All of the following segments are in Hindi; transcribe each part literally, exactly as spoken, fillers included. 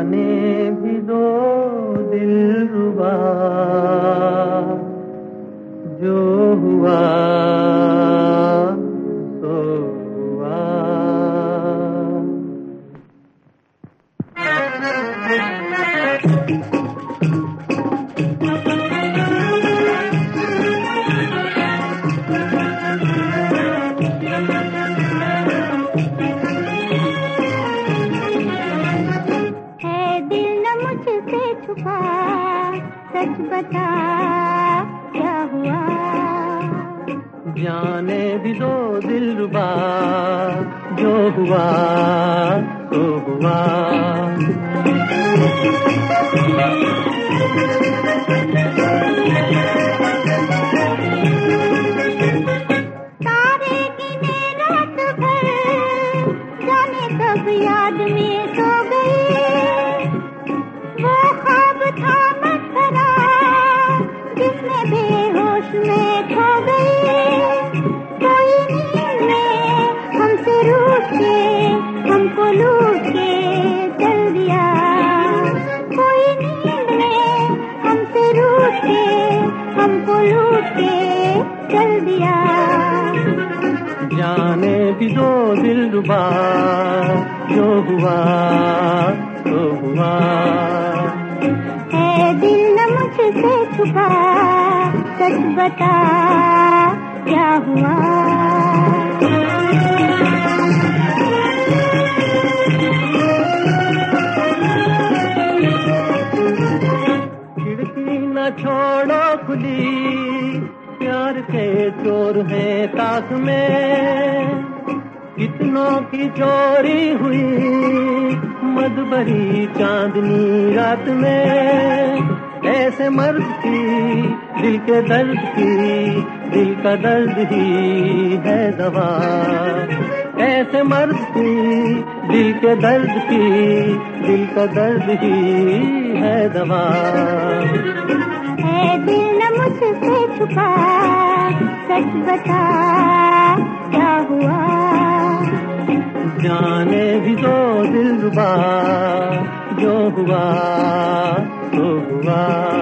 जाने भी दो दिलरुबा, जो हुआ सो हुआ। सच बता क्या हुआ, जाने भी दो दिलरुबा, जो हुआ तो हुआ। तारे गिने रात भर, जाने कब याद में सो गए। वो ख्वाब था मसरा, जिसमें बेहोश में खो गए। कोई नींद में हमसे रूठ के, हमको लूट के चल दिया। कोई नींद में हमसे रूठ के, हमको लूट के चल दिया। जाने भी दो दिलरुबा, जो हुआ तो हुआ। है दिल न मुझसे छुपा, सच बता क्या हुआ। खिड़की न छोड़ो खुली, प्यार के चोर हैं ताक में। कितनों की चोरी हुई मधुबरी चांदनी रात में। ऐसे मर्द की दिल के दर्द की, दिल का दर्द ही है दवा। ऐसे मर्द की दिल के दर्द की, दिल का दर्द ही है दवा। है दिल न मुझसे छुपा, सच बता क्या हुआ। जाने भी दो दिलरुबा, जो हुआ तो हुआ।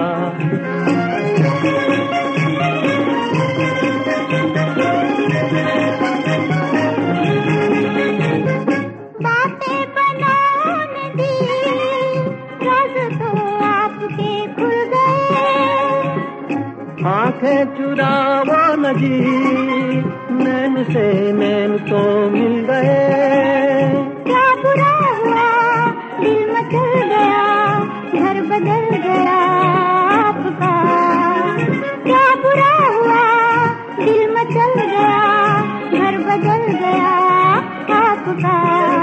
बातें बनाने दी, राज तो आपके खुल गए। आंखें चुरावो न जी, नैन से नैन तो मिल गए। क्या बुरा हुआ, दिल मचल गया, घर बदल गया आपका। क्या बुरा हुआ, दिल मचल गया, घर बदल गया आपका।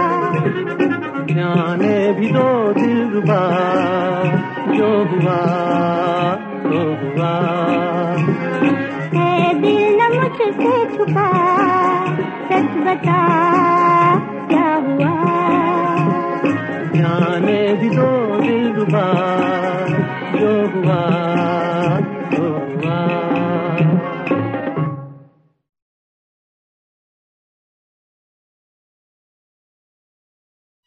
जाने भी दो दिलरुबा, जो हुआ तो हुआ। है दिल न मुझसे छुपा, सच बता क्या हुआ। जाने भी दो दिलरुबा, जो हुआ